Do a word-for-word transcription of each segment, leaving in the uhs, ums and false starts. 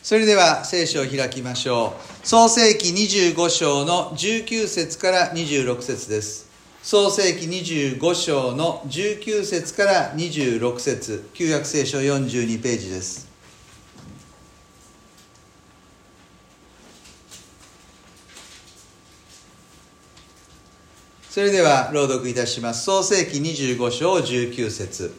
それでは聖書を開きましょう。創世記にじゅうご章のじゅうきゅう節からにじゅうろく節です。創世記にじゅうご章のじゅうきゅう節からにじゅうろく節、旧約聖書よんじゅうにページです。それでは朗読いたします。創世記にじゅうご章じゅうきゅう節。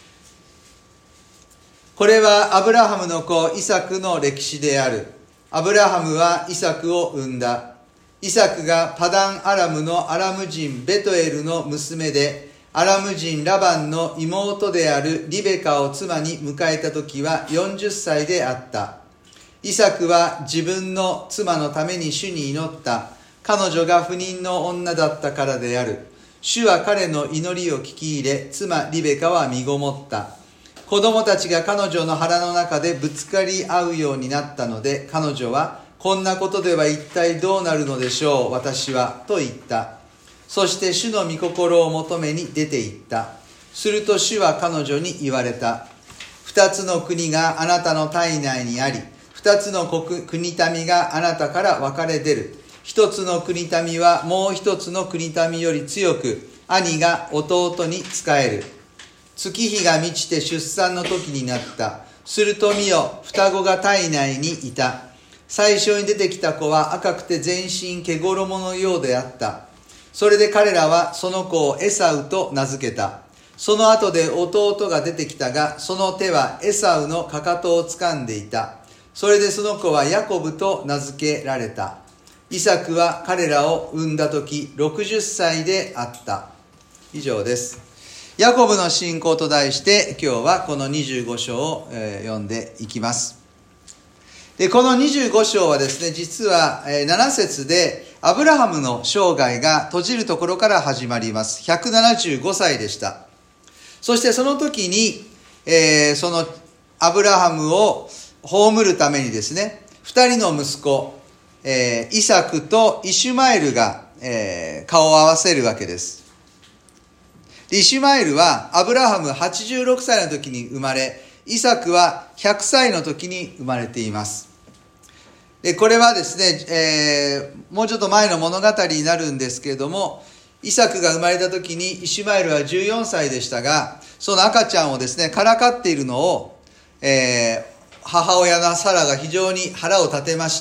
これはアブラハムの子イサクの歴史である。アブラハムはイサクを産んだ。イサクがパダンアラムのアラム人ベトエルの娘で、アラム人ラバンの妹であるリベカを妻に迎えた時はよんじゅっさいであった。イサクは自分の妻のために主に祈った。彼女が不妊の女だったからである。主は彼の祈りを聞き入れ、妻リベカは身ごもった。子供たちが彼女の腹の中でぶつかり合うようになったので、彼女は、こんなことでは一体どうなるのでしょう、私は、と言った。そして主の御心を求めに出て行った。すると主は彼女に言われた。二つの国があなたの体内にあり、二つの国民があなたから分かれ出る。一つの国民はもう一つの国民より強く、兄が弟に仕える。月日が満ちて出産の時になった。すると見よ、双子が体内にいた。最初に出てきた子は赤くて全身毛衣のようであった。それで彼らはその子をエサウと名付けた。その後で弟が出てきたが、その手はエサウのかかとを掴んでいた。それでその子はヤコブと名付けられた。イサクは彼らを産んだ時ろくじゅっさいであった。以上です。ヤコブの信仰と題して今日はこのにじゅうご章を、えー、読んでいきます。で、このにじゅうご章はですね、実は、えー、なな節でアブラハムの生涯が閉じるところから始まります。ひゃくななじゅうごさいでした。そしてその時に、えー、そのアブラハムを葬るためにですね、二人の息子、えー、イサクとイシュマエルが、えー、顔を合わせるわけです。イシュマエルはアブラハムはちじゅうろくさいの時に生まれ、イサクはひゃくさいの時に生まれています。で、これはですね、えー、もうちょっと前の物語になるんですけれども、イサクが生まれた時にイシュマエルはじゅうよんさいでしたが、その赤ちゃんをですね、からかっているのを、えー、母親のサラが非常に腹を立てまして、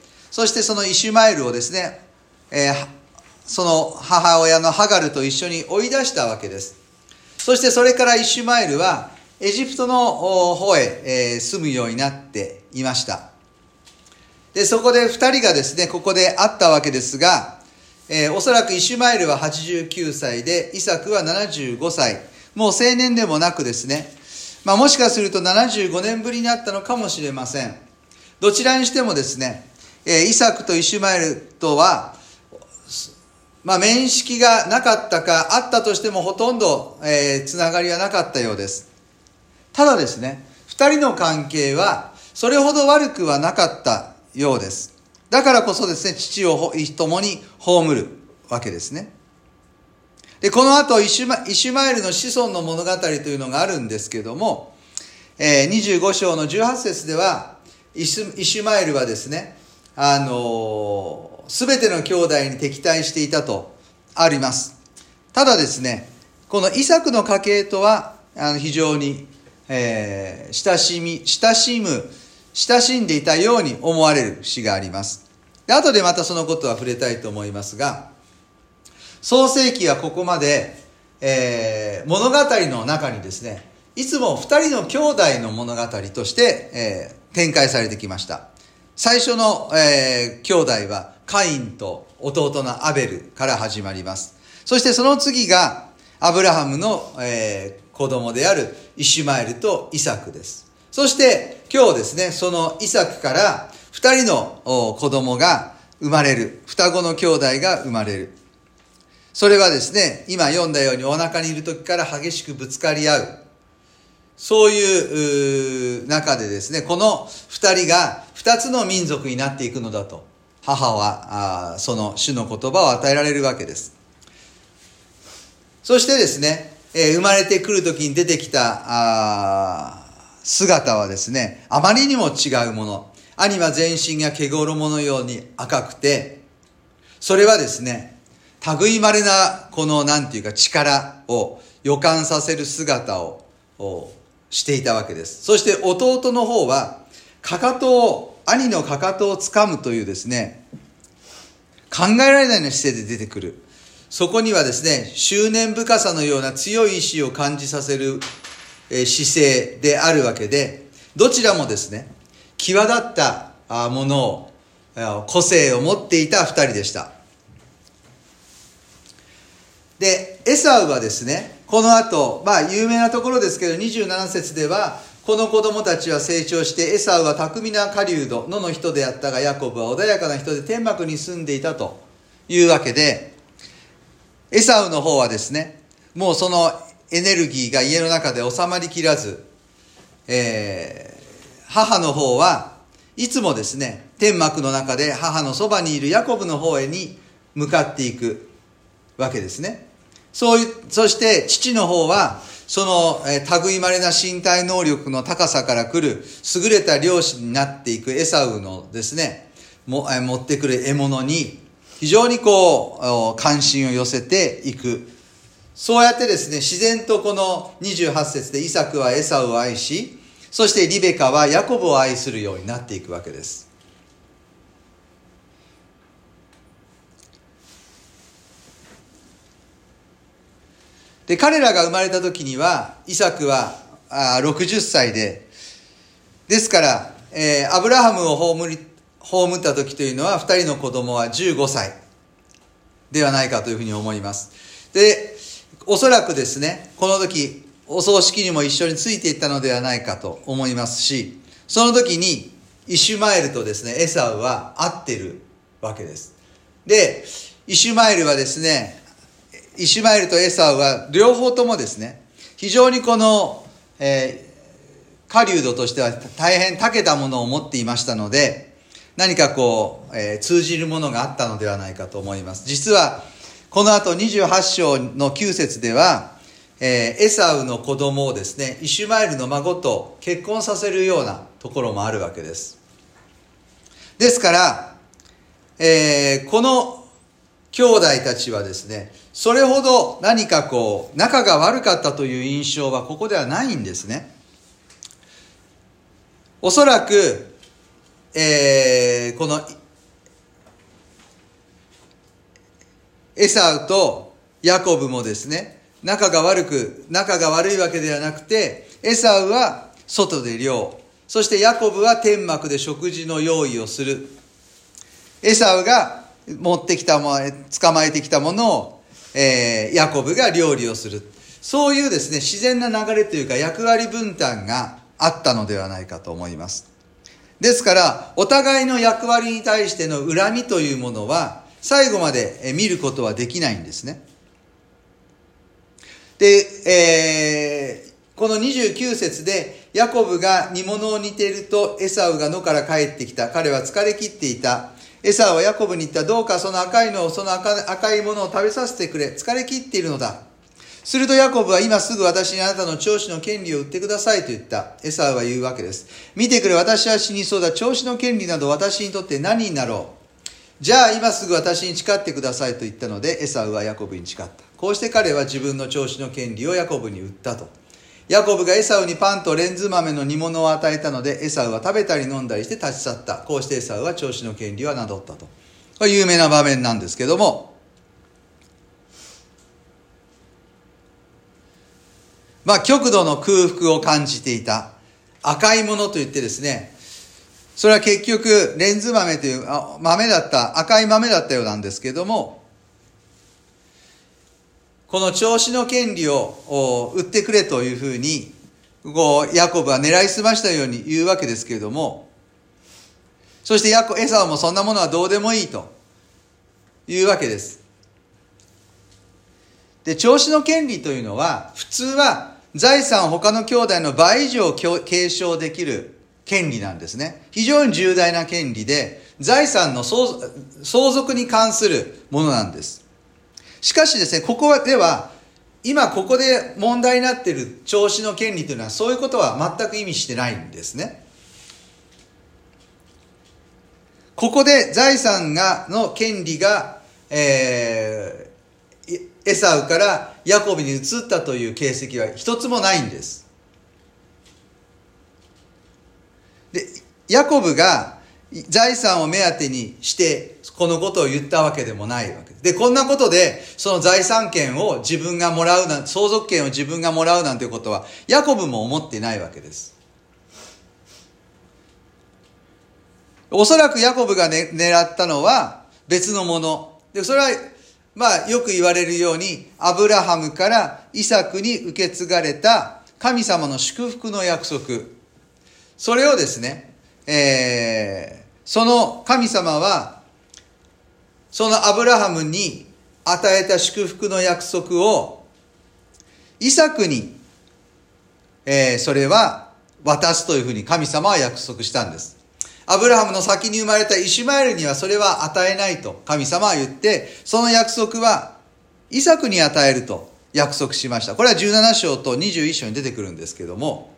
そしてそのイシュマエルをですね、えーその母親のハガルと一緒に追い出したわけです。そしてそれからイシュマエルはエジプトの方へ住むようになっていました。で、そこで二人がですね、ここで会ったわけですが、えー、おそらくイシュマエルははちじゅうきゅうさいで、イサクはななじゅうごさい。もう青年でもなくですね、まあもしかするとななじゅうごねんぶりに会ったのかもしれません。どちらにしてもですね、えー、イサクとイシュマエルとは、まあ、面識がなかったか、あったとしてもほとんど、えー、つながりはなかったようです。ただですね、二人の関係はそれほど悪くはなかったようです。だからこそですね、父を共に葬るわけですね。で、この後イシュマ、イシュマエルの子孫の物語というのがあるんですけども、えー、にじゅうご章のじゅうはち節では、イシュ、イシュマエルはですね、あのー、すべての兄弟に敵対していたとあります。ただですね、このイサクの家系とはあの非常に、えー、親しみ、親しむ、親しんでいたように思われる詩があります。で、後でまたそのことは触れたいと思いますが、創世記はここまで、えー、物語の中にですね、いつも二人の兄弟の物語として、えー、展開されてきました。最初の、えー、兄弟はカインと弟のアベルから始まります。そしてその次がアブラハムの、えー、子供であるイシュマエルとイサクです。そして今日ですね、そのイサクから二人の子供が生まれる。双子の兄弟が生まれる。それはですね、今読んだようにお腹にいる時から激しくぶつかり合う。そういう中でですね、この二人が二つの民族になっていくのだと、母はその主の言葉を与えられるわけです。そしてですね、生まれてくる時に出てきた姿はですね、あまりにも違うもの。 兄は全身が毛衣のように赤くて、それはですね、類まれなこのなんていうか力を予感させる姿をしていたわけです。そして弟の方はかかとを、兄のかかとを掴むというですね、考えられないような姿勢で出てくる。そこにはですね、執念深さのような強い意志を感じさせる姿勢であるわけで、どちらもですね、際立ったものを、個性を持っていた二人でした。で、エサウはですね、この後、まあ有名なところですけど、にじゅうなな節では、この子供たちは成長して、エサウは巧みな狩人、野の人であったが、ヤコブは穏やかな人で天幕に住んでいたというわけで、エサウの方はですね、もうそのエネルギーが家の中で収まりきらず、えー、母の方はいつもですね、天幕の中で母のそばにいるヤコブの方へに向かっていくわけですね。そういう、そして父の方は、その、えー、類まれな身体能力の高さから来る優れた漁師になっていくエサウのですね、も、えー、持ってくる獲物に非常にこう、関心を寄せていく。そうやってですね、自然とこのにじゅうはち節でイサクはエサウを愛し、そしてリベカはヤコブを愛するようになっていくわけです。で、彼らが生まれた時には、イサクはあろくじゅっさいで、ですから、えー、アブラハムを葬り、葬った時というのは、二人の子供はじゅうごさいではないかというふうに思います。で、おそらくですね、この時、お葬式にも一緒についていったのではないかと思いますし、その時に、イシュマエルとですね、エサウは会ってるわけです。で、イシュマエルはですね、イシュマエルとエサウは両方ともですね、非常にこの、えー、狩人としては大変長けたものを持っていましたので、何かこう、えー、通じるものがあったのではないかと思います。実は、この後にじゅうはち章のきゅう節では、えー、エサウの子供をですね、イシュマエルの孫と結婚させるようなところもあるわけです。ですから、えー、この兄弟たちはですね、それほど何かこう、仲が悪かったという印象はここではないんですね。おそらく、えー、この、エサウとヤコブもですね、仲が悪く、仲が悪いわけではなくて、エサウは外で漁、そしてヤコブは天幕で食事の用意をする。エサウが持ってきたもの、捕まえてきたものを、えー、ヤコブが料理をする。そういうですね、自然な流れというか役割分担があったのではないかと思います。ですから、お互いの役割に対しての恨みというものは、最後まで見ることはできないんですね。で、えー、このにじゅうきゅう節で、ヤコブが煮物を煮ていると、エサウが野から帰ってきた。彼は疲れ切っていた。エサウはヤコブに言った。どうかその赤いのを、その 赤, 赤いものを食べさせてくれ。疲れ切っているのだ。するとヤコブは、今すぐ私にあなたの長子の権利を売ってくださいと言った。エサウは言うわけです。見てくれ、私は死にそうだ。長子の権利など私にとって何になろう。じゃあ今すぐ私に誓ってくださいと言ったので、エサウはヤコブに誓った。こうして彼は自分の長子の権利をヤコブに売ったと。ヤコブがエサウにパンとレンズ豆の煮物を与えたので、エサウは食べたり飲んだりして立ち去った。こうしてエサウは長子の権利を名乗ったと。これ有名な場面なんですけども、まあ極度の空腹を感じていた。赤いものといってですね、それは結局レンズ豆という豆だった、赤い豆だったようなんですけども、この長子の権利を売ってくれというふうに、こうヤコブは狙いすましたように言うわけですけれども、そしてヤコエサウもそんなものはどうでもいいというわけです。で、長子の権利というのは、普通は財産を他の兄弟の倍以上継承できる権利なんですね。非常に重大な権利で、財産の相続に関するものなんです。しかしですね、ここでは、今ここで問題になっている長子の権利というのは、そういうことは全く意味してないんですね。 ここで財産がの権利が、えー、エサウからヤコブに移ったという形跡は一つもないんです。で、ヤコブが財産を目当てにしてこのことを言ったわけでもないわけです。で、こんなことでその財産権を自分がもらうなんて、相続権を自分がもらうなんていうことはヤコブも思っていないわけです。おそらくヤコブが、ね、狙ったのは別のもので、それはまあよく言われるようにアブラハムからイサクに受け継がれた神様の祝福の約束、それをですね、えー、その神様はそのアブラハムに与えた祝福の約束をイサクに、えー、それは渡すというふうに神様は約束したんです。アブラハムの先に生まれたイシュマエルにはそれは与えないと神様は言って、その約束はイサクに与えると約束しました。これはじゅうなな章とにじゅういっ章に出てくるんですけども、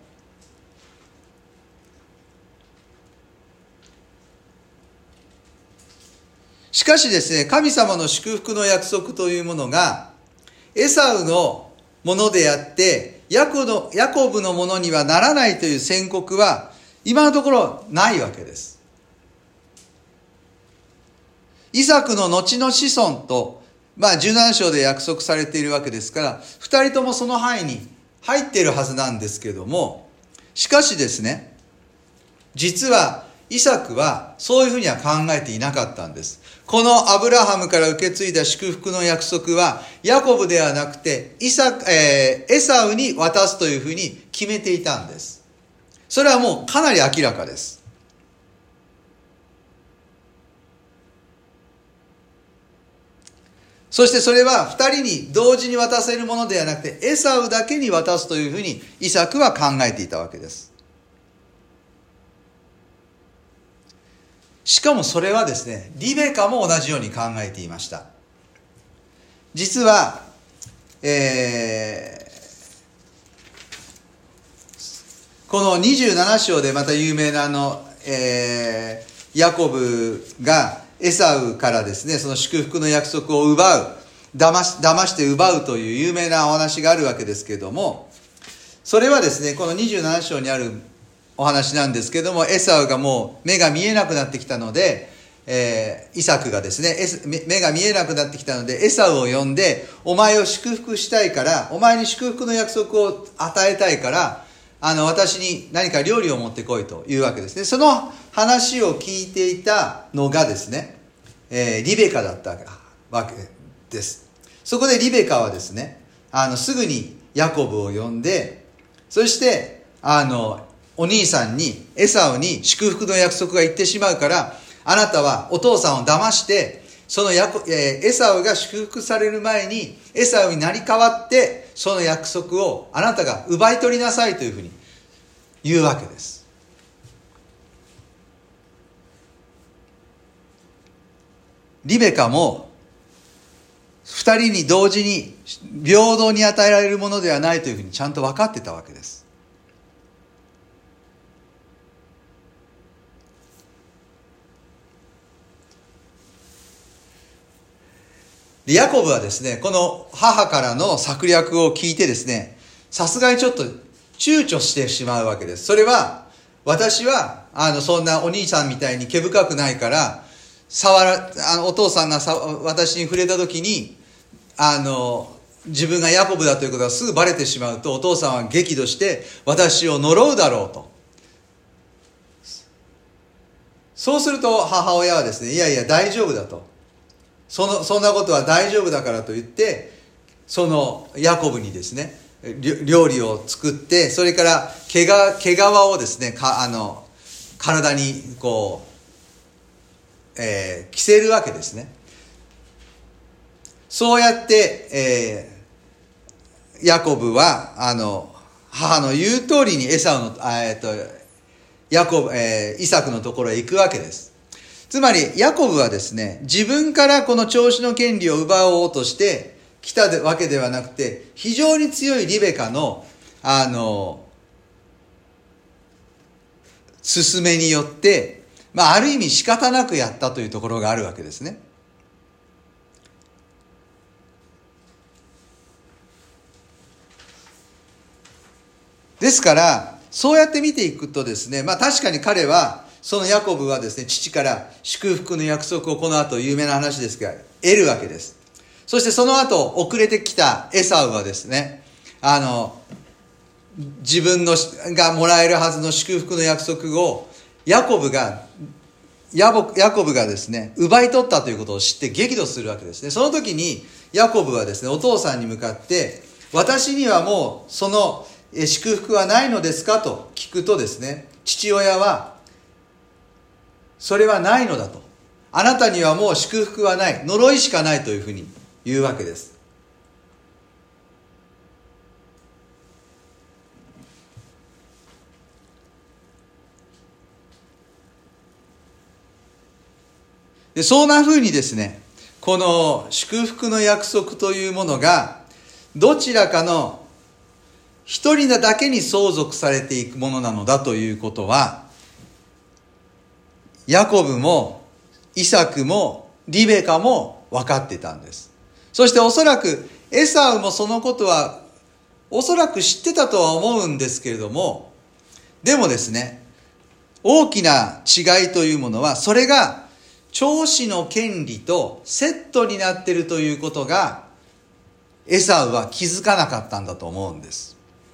しかしですね、神様の祝福の約束というものがエサウのものであってヤコのヤコブのものにはならないという宣告は今のところないわけです。イサクの後の子孫と、まあじゅうなな章で約束されているわけですから、二人ともその範囲に入っているはずなんですけども、しかしですね、実はイサクはそういうふうには考えていなかったんです。このアブラハムから受け継いだ祝福の約束はヤコブではなくてイサ、えー、エサウに渡すというふうに決めていたんです。それはもうかなり明らかです。そしてそれは二人に同時に渡せるものではなくてエサウだけに渡すというふうにイサクは考えていたわけです。しかもそれはですね、リベカも同じように考えていました。実は、えー、このにじゅうなな章でまた有名なあの、えー、ヤコブがエサウからですね、その祝福の約束を奪う、騙し、騙して奪うという有名なお話があるわけですけれども、それはですね、このにじゅうなな章にあるお話なんですけども、エサウがもう目が見えなくなってきたので、えー、イサクがですね、目が見えなくなってきたのでエサウを呼んで、お前を祝福したいから、お前に祝福の約束を与えたいから、あの私に何か料理を持ってこいというわけですね。その話を聞いていたのがですね、えー、リベカだったわけです。そこでリベカはですね、あのすぐにヤコブを呼んで、そしてあのお兄さんにエサウに祝福の約束が言ってしまうから、あなたはお父さんを騙してそのヤコ、えー、エサウが祝福される前にエサウに成り代わってその約束をあなたが奪い取りなさいというふうに言うわけです。リベカも二人に同時に平等に与えられるものではないというふうにちゃんと分かってたわけです。ヤコブはですね、この母からの策略を聞いてですね、さすがにちょっと躊躇してしまうわけです。それは、私は、あの、そんなお兄さんみたいに毛深くないから、触ら、あの、お父さんがさ私に触れたときに、あの、自分がヤコブだということがすぐバレてしまうと、お父さんは激怒して、私を呪うだろうと。そうすると母親はですね、いやいや大丈夫だと。その、そんなことは大丈夫だからと言って、そのヤコブにですね、料理を作って、それから毛が、毛皮をですね、か、あの、体にこう、えー、着せるわけですね。そうやって、えー、ヤコブは、あの、母の言う通りにエサウの、えっと、ヤコブ、えー、イサクのところへ行くわけです。つまり、ヤコブはですね、自分からこの長子の権利を奪おうとして来たわけではなくて、非常に強いリベカの、あの、勧めによって、 まあ、ある意味仕方なくやったというところがあるわけですね。ですから、そうやって見ていくとですね、まあ確かに彼は、そのヤコブはですね、父から祝福の約束をこの後有名な話ですが、得るわけです。そしてその後、遅れてきたエサウはですね、あの、自分のがもらえるはずの祝福の約束を、ヤコブが、ヤボヤコブがですね、奪い取ったということを知って激怒するわけですね。その時に、ヤコブはですね、お父さんに向かって、私にはもう、その、祝福はないのですかと聞くとですね、父親は、それはないのだと。あなたにはもう祝福はない。呪いしかないというふうに言うわけです。で、そんなふうにですね、この祝福の約束というものが、どちらかの一人だけに相続されていくものなのだということは、ヤコブもイサクもリベカも分かってたんです。そしておそらくエサウもそのことはおそらく知ってたとは思うんですけれども、でもですね、大きな違いというものは、それが長子の権利とセットになっているということが、エサウは気づかなかったんだと思うんです。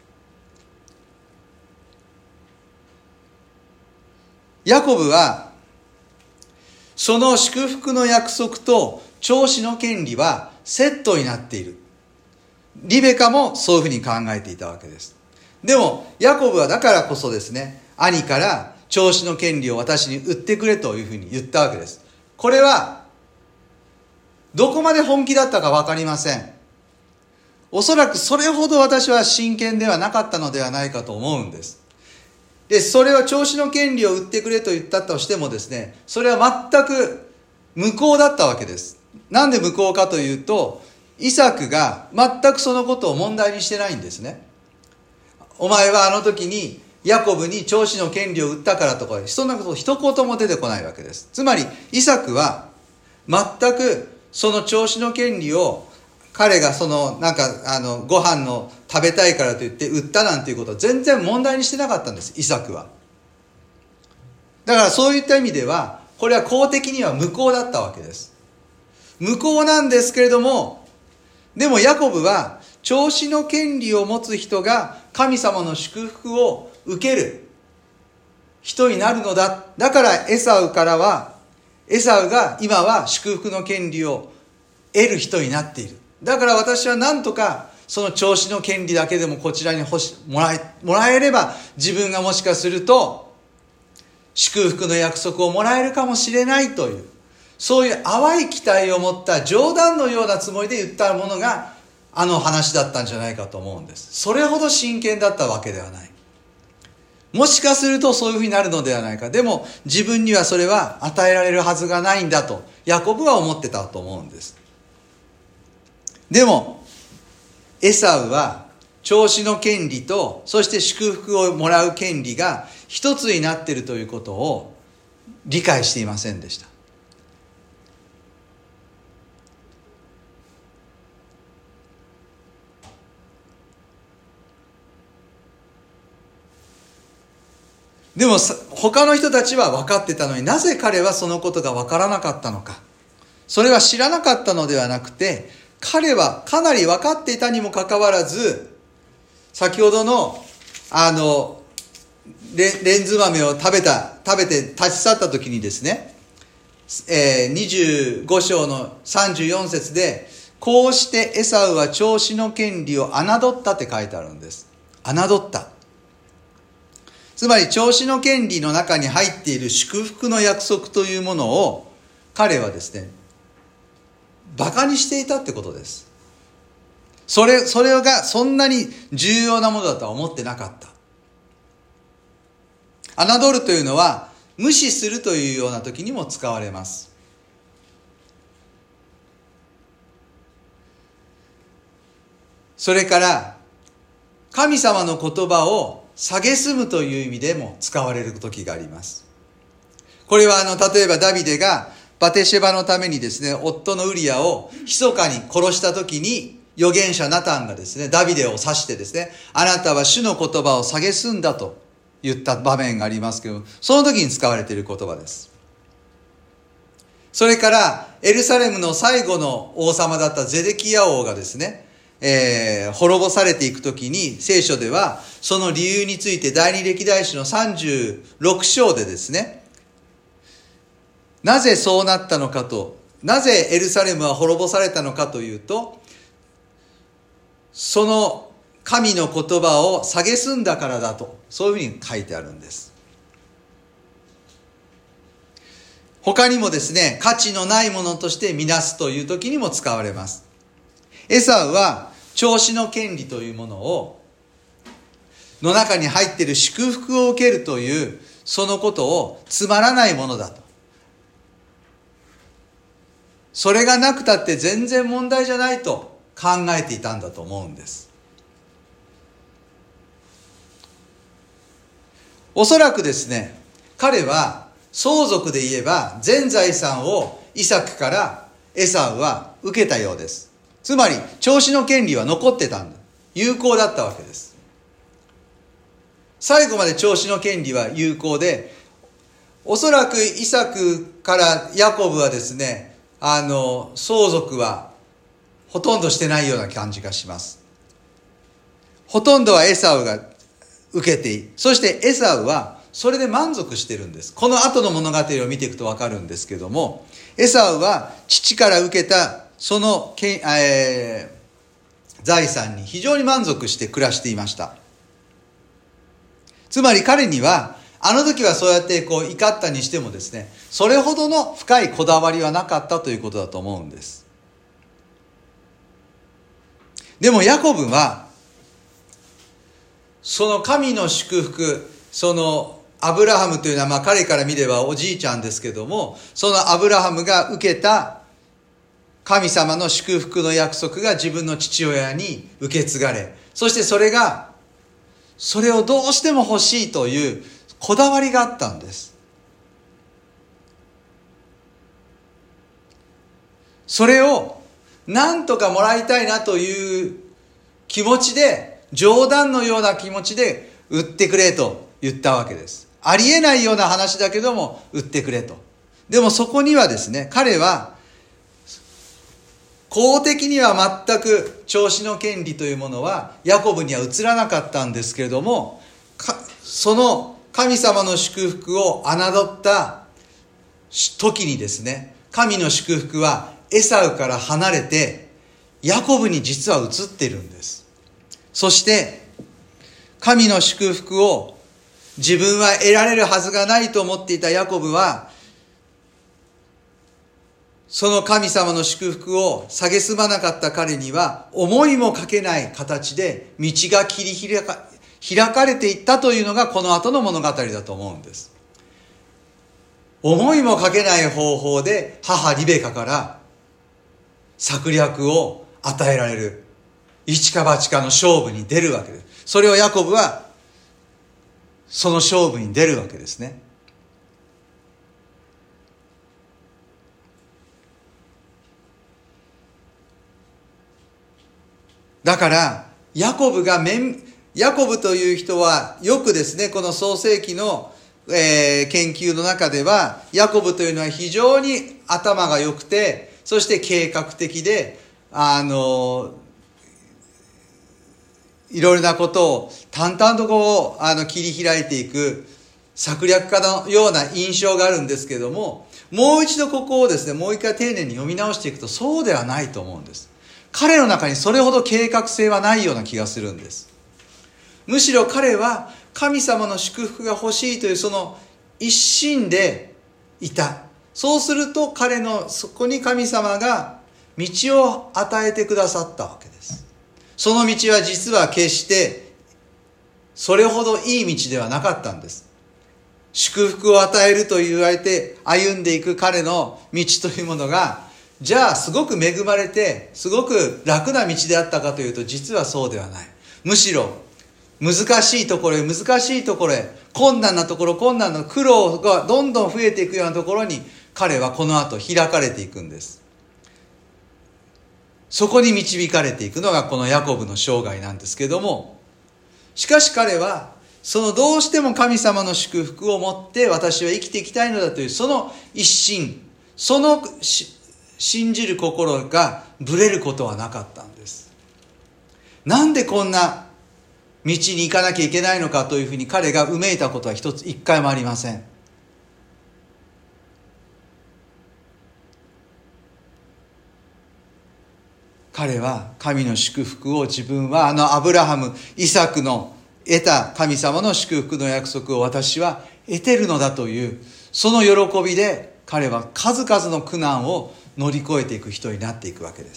ヤコブは、その祝福の約束と長子の権利はセットになっている。リベカもそういうふうに考えていたわけです。でも、ヤコブはだからこそですね、兄から長子の権利を私に売ってくれというふうに言ったわけです。これは、どこまで本気だったかわかりません。おそらくそれほど私は真剣ではなかったのではないかと思うんです。で、それは長子の権利を売ってくれと言ったとしてもですね、それは全く無効だったわけです。なんで無効かというと、イサクが全くそのことを問題にしてないんですね。お前はあの時にヤコブに長子の権利を売ったからとか、そんなこと一言も出てこないわけです。つまり、イサクは全くその長子の権利を彼がそのなんかあのご飯の食べたいからといって売ったなんていうことは全然問題にしてなかったんです、イサクは。だからそういった意味ではこれは公的には無効だったわけです。無効なんですけれども、でもヤコブは長子の権利を持つ人が神様の祝福を受ける人になるのだ。だからエサウからはエサウが今は祝福の権利を得る人になっている。だから私は何とかその長子の権利だけでもこちらに欲しもらえ、もらえれば自分がもしかすると祝福の約束をもらえるかもしれないという、そういう淡い期待を持った冗談のようなつもりで言ったものがあの話だったんじゃないかと思うんです。それほど真剣だったわけではない。もしかするとそういうふうになるのではないか。でも自分にはそれは与えられるはずがないんだとヤコブは思ってたと思うんです。でもエサウは長子の権利とそして祝福をもらう権利が一つになっているということを理解していませんでした。でも他の人たちは分かってたのに、なぜ彼はそのことが分からなかったのか。それは知らなかったのではなくて、彼はかなり分かっていたにもかかわらず、先ほどのあのレ, レンズ豆を食べた食べて立ち去った時にですね、えー、にじゅうご章のさんじゅうよん節で、こうしてエサウは長子の権利を侮ったって書いてあるんです。侮った。つまり長子の権利の中に入っている祝福の約束というものを彼はですね、バカにしていたってことです。それ、それがそんなに重要なものだとは思ってなかった。侮るというのは無視するというような時にも使われます。それから神様の言葉を蔑むという意味でも使われる時があります。 これはあの、例えばダビデがバテシェバのためにですね、夫のウリアを密かに殺した時に、預言者ナタンがですね、ダビデを指してですね、あなたは主の言葉を蔑んだと言った場面がありますけど、その時に使われている言葉です。それから、エルサレムの最後の王様だったゼデキヤ王がですね、えー、滅ぼされていくときに、聖書では、その理由について第二歴代史のさんじゅうろく章でですね、なぜそうなったのかと、なぜエルサレムは滅ぼされたのかというと、その神の言葉を蔑んだからだと、そういうふうに書いてあるんです。他にもですね、価値のないものとして見なすという時にも使われます。エサウは長子の権利というものを、の中に入っている祝福を受けるという、そのことをつまらないものだと。それがなくたって全然問題じゃないと考えていたんだと思うんです。おそらくですね、彼は相続で言えば全財産をイサクからエサウは受けたようです。つまり長子の権利は残ってたんだ。有効だったわけです。最後まで長子の権利は有効で、おそらくイサクからヤコブはですね、あの相続はほとんどしてないような感じがします。ほとんどはエサウが受けていい。そしてエサウはそれで満足してるんです。この後の物語を見ていくとわかるんですけども、エサウは父から受けたその、えー、財産に非常に満足して暮らしていました。つまり彼にはあの時はそうやってこう怒ったにしてもですね、それほどの深いこだわりはなかったということだと思うんです。でもヤコブはその神の祝福、そのアブラハムというのはまあ彼から見ればおじいちゃんですけども、そのアブラハムが受けた神様の祝福の約束が自分の父親に受け継がれ、そしてそれがそれをどうしても欲しいというこだわりがあったんです。それを何とかもらいたいなという気持ちで、冗談のような気持ちで売ってくれと言ったわけです。ありえないような話だけども売ってくれと。でもそこにはですね、彼は公的には全く長子の権利というものはヤコブには移らなかったんですけれども、その神様の祝福を侮った時にですね、神の祝福はエサウから離れてヤコブに実は移っているんです。そして神の祝福を自分は得られるはずがないと思っていたヤコブは、その神様の祝福を蔑まなかった彼には思いもかけない形で道が切り開か、開かれていったというのがこの後の物語だと思うんです。思いもかけない方法で母リベカから策略を与えられる、一か八かの勝負に出るわけです。それをヤコブはその勝負に出るわけですね。だからヤコブがめんヤコブという人はよくですね、この創世記の、えー、研究の中ではヤコブというのは非常に頭が良くて、そして計画的で、あのいろいろなことを淡々とこうあの切り開いていく策略家のような印象があるんですけども、もう一度ここをですね、もう一回丁寧に読み直していくとそうではないと思うんです。彼の中にそれほど計画性はないような気がするんです。むしろ彼は神様の祝福が欲しいというその一心でいた。そうすると彼のそこに神様が道を与えてくださったわけです。その道は実は決してそれほどいい道ではなかったんです。祝福を与えると言われて歩んでいく彼の道というものが、じゃあすごく恵まれてすごく楽な道であったかというと実はそうではない。むしろ難しいところへ難しいところへ、困難なところ困難な苦労がどんどん増えていくようなところに彼はこの後開かれていくんです。そこに導かれていくのがこのヤコブの生涯なんですけども、しかし彼はそのどうしても神様の祝福を持って私は生きていきたいのだというその一心、その信じる心がぶれることはなかったんです。なんでこんな道に行かなきゃいけないのかというふうに彼がうめいたことは一つ一回もありません。彼は神の祝福を自分はあのアブラハム、イサクの得た神様の祝福の約束を私は得てるのだというその喜びで彼は数々の苦難を乗り越えていく人になっていくわけです。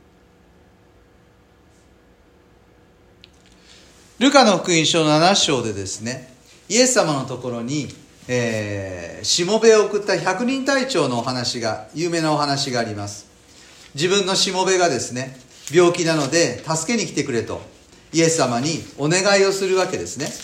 ルカの福音書のなな章でですね、イエス様のところに、えー、しもべを送った百人隊長のお話が、有名なお話があります。自分のしもべがですね、病気なので助けに来てくれとイエス様にお願いをするわけですね。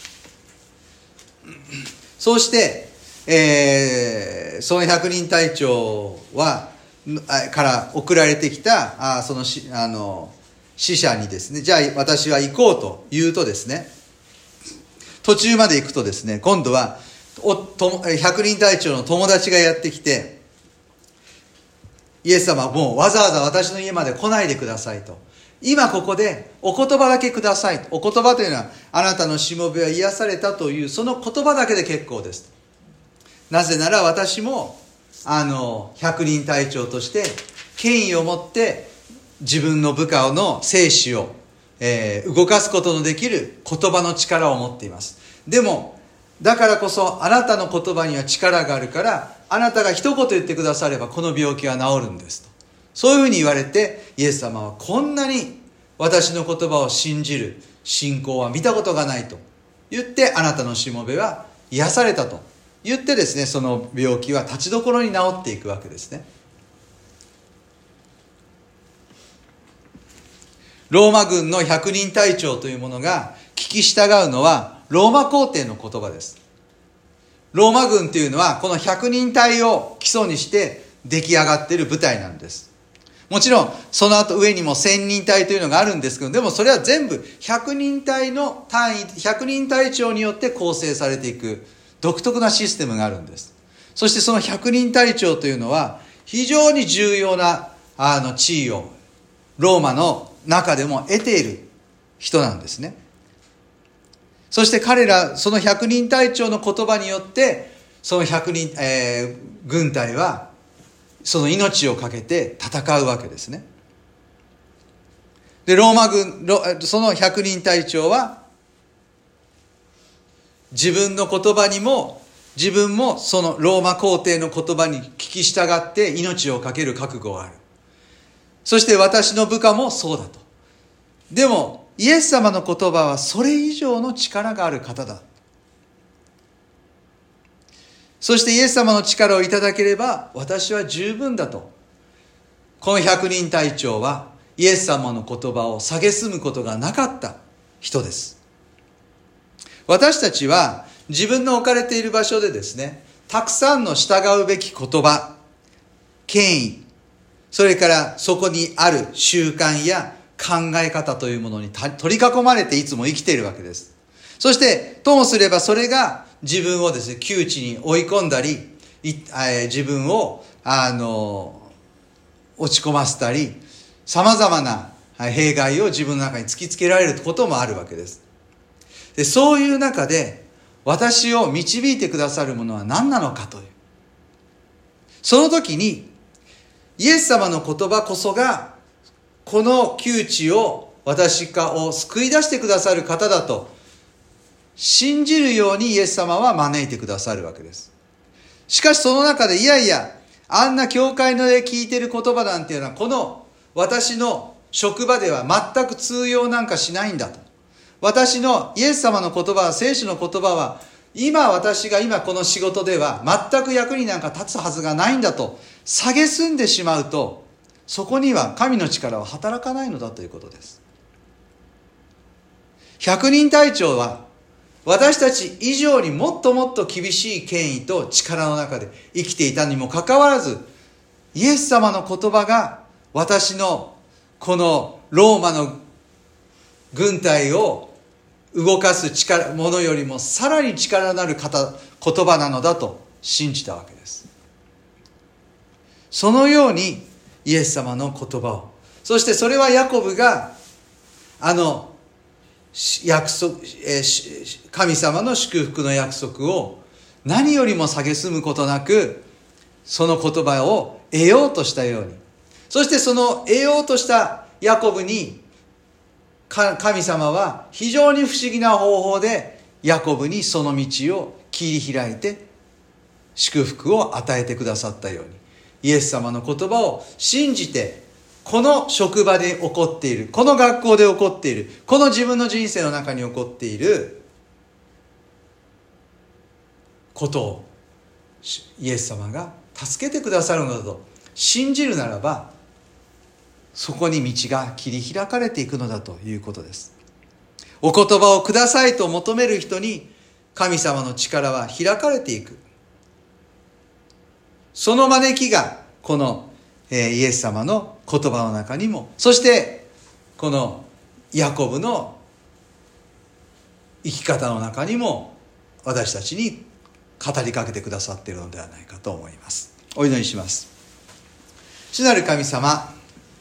そうして、えー、その百人隊長はから送られてきたあそのしあの使者にですね、じゃあ私は行こうと言うとですね、途中まで行くとですね、今度はおと百人隊長の友達がやってきて、イエス様はもうわざわざ私の家まで来ないでくださいと、今ここでお言葉だけください。お言葉というのはあなたのしもべは癒されたというその言葉だけで結構です。なぜなら私もあの百人隊長として権威を持って自分の部下の生死を、えー、動かすことのできる言葉の力を持っています。でもだからこそあなたの言葉には力があるから、あなたが一言言ってくださればこの病気は治るんですと、そういうふうに言われて、イエス様はこんなに私の言葉を信じる信仰は見たことがないと言って、あなたのしもべは癒されたと言ってですね、その病気は立ちどころに治っていくわけですね。ローマ軍の百人隊長というものが聞き従うのはローマ皇帝の言葉です。ローマ軍というのはこの百人隊を基礎にして出来上がっている部隊なんです。もちろんその後上にも千人隊というのがあるんですけど、でもそれは全部百人隊の単位、百人隊長によって構成されていく独特なシステムがあるんです。そしてその百人隊長というのは非常に重要なあの地位をローマの中でも得ている人なんですね。そして彼らその百人隊長の言葉によってその百人、えー、軍隊はその命を懸けて戦うわけですね。でローマ軍その百人隊長は自分の言葉にも自分もそのローマ皇帝の言葉に聞き従って命を懸ける覚悟がある。そして私の部下もそうだと。でもイエス様の言葉はそれ以上の力がある方だ。そしてイエス様の力をいただければ私は十分だと。この百人隊長はイエス様の言葉を蔑むことがなかった人です。私たちは自分の置かれている場所でですね、たくさんの従うべき言葉、権威、それからそこにある習慣や考え方というものに取り囲まれていつも生きているわけです。そしてともすればそれが自分をですね窮地に追い込んだり、自分をあの落ち込ませたり、さまざまな弊害を自分の中に突きつけられることもあるわけです。でそういう中で私を導いてくださるものは何なのかという、その時にイエス様の言葉こそがこの窮地を私を救い出してくださる方だと信じるようにイエス様は招いてくださるわけです。しかしその中でいやいや、あんな教会ので聞いている言葉なんていうのはこの私の職場では全く通用なんかしないんだと。私のイエス様の言葉は、聖書の言葉は今私が今この仕事では全く役になんか立つはずがないんだと蔑んでしまうと、そこには神の力は働かないのだということです。 百人隊長は私たち以上にもっともっと厳しい権威と力の中で生きていたにもかかわらず、イエス様の言葉が私のこのローマの軍隊を動かす力ものよりもさらに力のある方言葉なのだと信じたわけです。そのようにイエス様の言葉を、そしてそれはヤコブがあの約束、えー、神様の祝福の約束を何よりも蔑むことなくその言葉を得ようとしたように、そしてその得ようとしたヤコブに神様は非常に不思議な方法でヤコブにその道を切り開いて祝福を与えてくださったように、イエス様の言葉を信じて、この職場で起こっている、この学校で起こっている、この自分の人生の中に起こっていることをイエス様が助けてくださるのだと信じるならば、そこに道が切り開かれていくのだということです。お言葉をくださいと求める人に神様の力は開かれていく。その招きがこの、えー、イエス様の言葉の中にも、そしてこのヤコブの生き方の中にも私たちに語りかけてくださっているのではないかと思います。お祈りします。主なる神様、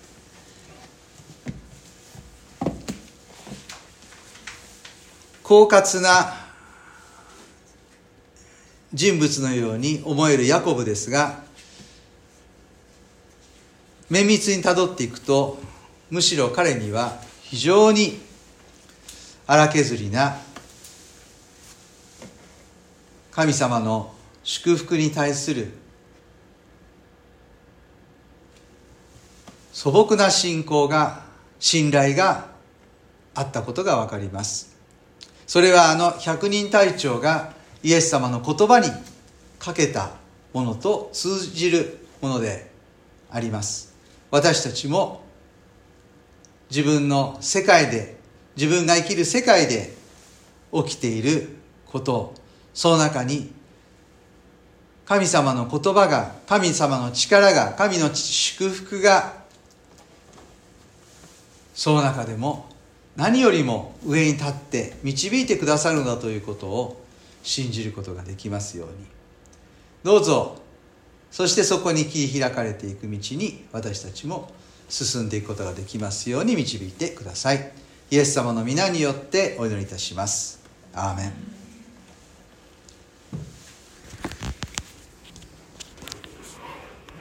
狡猾な人物のように思えるヤコブですが、綿密にたどっていくと、むしろ彼には非常に荒削りな神様の祝福に対する素朴な信仰が、信頼があったことがわかります。それはあの百人隊長がイエス様の言葉にかけたものと通じるものであります。私たちも自分の世界で、自分が生きる世界で起きていることを、その中に神様の言葉が、神様の力が、神の祝福が、その中でも何よりも上に立って導いてくださるのだということを信じることができますように、どうぞそしてそこに切り開かれていく道に私たちも進んでいくことができますように導いてください。イエス様の皆によってお祈りいたします。アーメン。